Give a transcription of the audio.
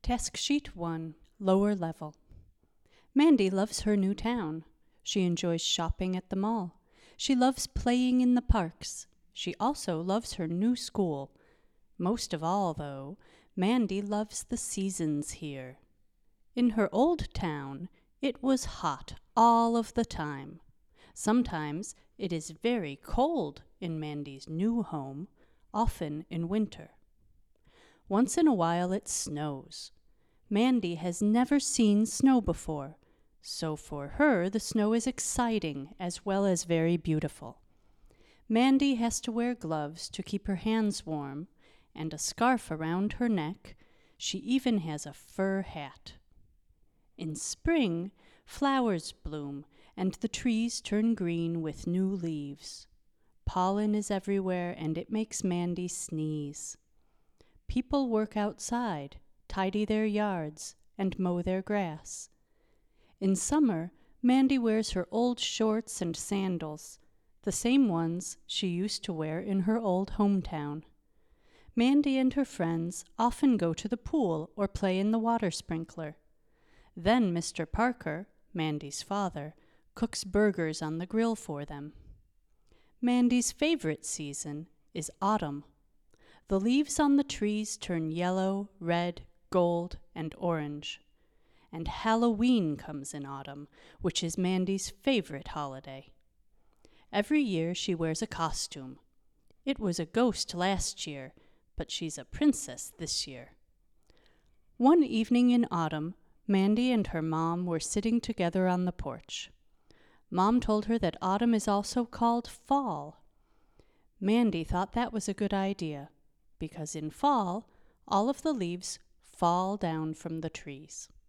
Task Sheet 1, Lower Level. Mandy loves her new town. She enjoys shopping at the mall. She loves playing in the parks. She also loves her new school. Most of all, though, Mandy loves the seasons here. In her old town, it was hot all of the time. Sometimes it is very cold in Mandy's new home, often in winter. Once in a while it snows. Mandy has never seen snow before, so for her the snow is exciting as well as very beautiful. Mandy has to wear gloves to keep her hands warm and a scarf around her neck. She even has a fur hat. In spring, flowers bloom and the trees turn green with new leaves. Pollen is everywhere and it makes Mandy sneeze. People work outside, tidy their yards, and mow their grass. In summer, Mandy wears her old shorts and sandals, the same ones she used to wear in her old hometown. Mandy and her friends often go to the pool or play in the water sprinkler. Then Mr. Parker, Mandy's father, cooks burgers on the grill for them. Mandy's favorite season is autumn. The leaves on the trees turn yellow, red, gold, and orange. And Halloween comes in autumn, which is Mandy's favorite holiday. Every year she wears a costume. It was a ghost last year, but she's a princess this year. One evening in autumn, Mandy and her mom were sitting together on the porch. Mom told her that autumn is also called fall. Mandy thought that was a good idea, because in fall, all of the leaves fall down from the trees.